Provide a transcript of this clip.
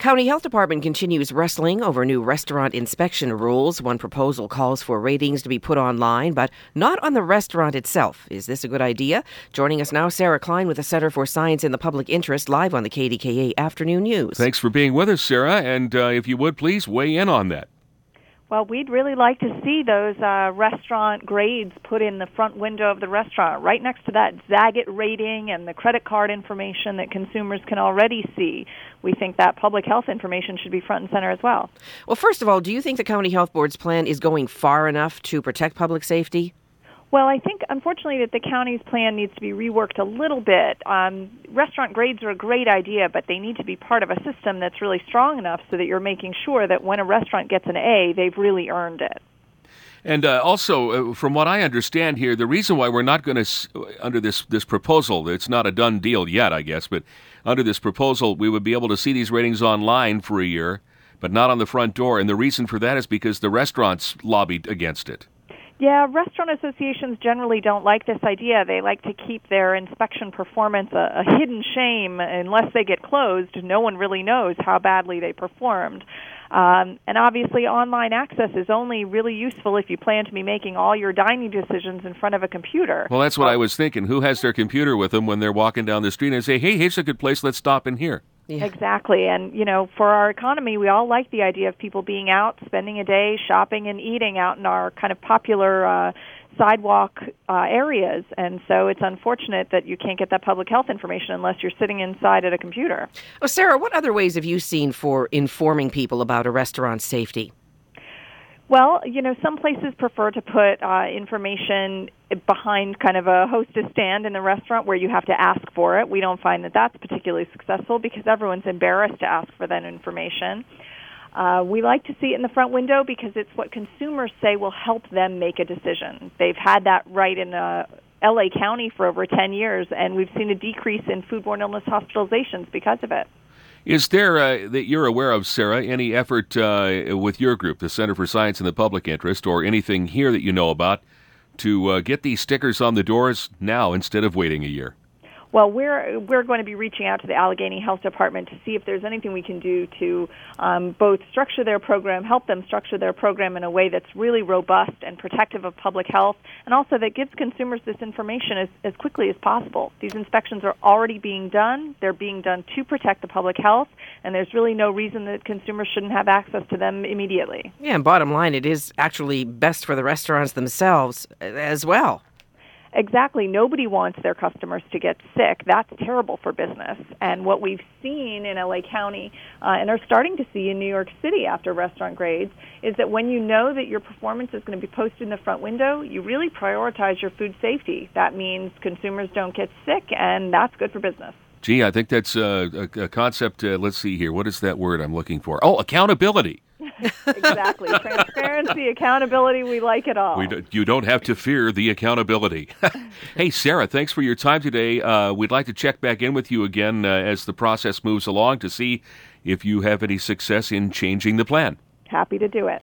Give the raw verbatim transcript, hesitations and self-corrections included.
County Health Department continues wrestling over new restaurant inspection rules. One proposal calls for ratings to be put online, but not on the restaurant itself. Is this a good idea? Joining us now, Sarah Klein with the Center for Science in the Public Interest, live on the K D K A Afternoon News. Thanks for being with us, Sarah, and uh, if you would, please weigh in on that. Well, we'd really like to see those uh, restaurant grades put in the front window of the restaurant, right next to that Zagat rating and the credit card information that consumers can already see. We think that public health information should be front and center as well. Well, first of all, do you think the County Health Board's plan is going far enough to protect public safety? Well, I think, unfortunately, that the county's plan needs to be reworked a little bit. Um, restaurant grades are a great idea, but they need to be part of a system that's really strong enough so that you're making sure that when a restaurant gets an A, they've really earned it. And uh, also, uh, from what I understand here, the reason why we're not going to, under this, this proposal, it's not a done deal yet, I guess, but under this proposal, we would be able to see these ratings online for a year, but not on the front door. And the reason for that is because the restaurants lobbied against it. Yeah, restaurant associations generally don't like this idea. They like to keep their inspection performance a, a hidden shame. Unless they get closed, no one really knows how badly they performed. Um, and obviously, online access is only really useful if you plan to be making all your dining decisions in front of a computer. Well, that's what I was thinking. Who has their computer with them when they're walking down the street and say, hey, here's a good place, let's stop in here? Yeah. Exactly. And, you know, for our economy, we all like the idea of people being out, spending a day shopping and eating out in our kind of popular uh, sidewalk uh, areas. And so it's unfortunate that you can't get that public health information unless you're sitting inside at a computer. Oh, Sarah, what other ways have you seen for informing people about a restaurant's safety? Well, you know, some places prefer to put uh, information behind kind of a hostess stand in the restaurant where you have to ask for it. We don't find that that's particularly successful because everyone's embarrassed to ask for that information. Uh, we like to see it in the front window because it's what consumers say will help them make a decision. They've had that right in uh, L A County for over ten years, and we've seen a decrease in foodborne illness hospitalizations because of it. Is there, uh, that you're aware of, Sarah, any effort uh, with your group, the Center for Science in the Public Interest, or anything here that you know about, to uh, get these stickers on the doors now instead of waiting a year? Well, we're we're going to be reaching out to the Allegheny Health Department to see if there's anything we can do to um, both structure their program, help them structure their program in a way that's really robust and protective of public health, and also that gives consumers this information as, as quickly as possible. These inspections are already being done. They're being done to protect the public health, and there's really no reason that consumers shouldn't have access to them immediately. Yeah, and bottom line, it is actually best for the restaurants themselves as well. Exactly. Nobody wants their customers to get sick. That's terrible for business. And what we've seen in L A County uh, and are starting to see in New York City after restaurant grades is that when you know that your performance is going to be posted in the front window, you really prioritize your food safety. That means consumers don't get sick, and that's good for business. Gee, I think that's uh, a, a concept. Uh, let's see here. What is that word I'm looking for? Oh, accountability. Exactly. Transparency, accountability, we like it all. We do, you don't have to fear the accountability. Hey, Sarah, thanks for your time today. Uh, we'd like to check back in with you again uh, as the process moves along to see if you have any success in changing the plan. Happy to do it.